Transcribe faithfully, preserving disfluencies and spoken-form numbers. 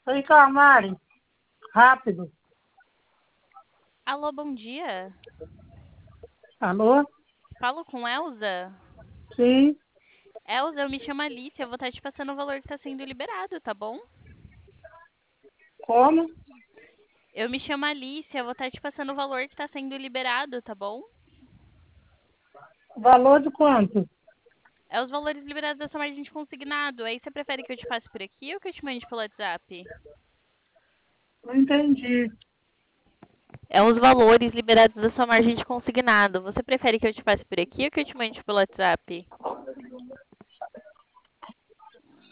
Oi, Mari. Rápido. Alô, bom dia. Alô? Falo com Elza? Sim. Elza, eu me chamo Alice, eu vou estar te passando o valor que está sendo liberado, tá bom? Como? Eu me chamo Alice, eu vou estar te passando o valor que está sendo liberado, tá bom? Valor de quanto? É os valores liberados da sua margem de consignado. Aí você prefere que eu te passe por aqui ou que eu te mande pelo WhatsApp? Não entendi. É os valores liberados da sua margem de consignado. Você prefere que eu te passe por aqui ou que eu te mande pelo WhatsApp?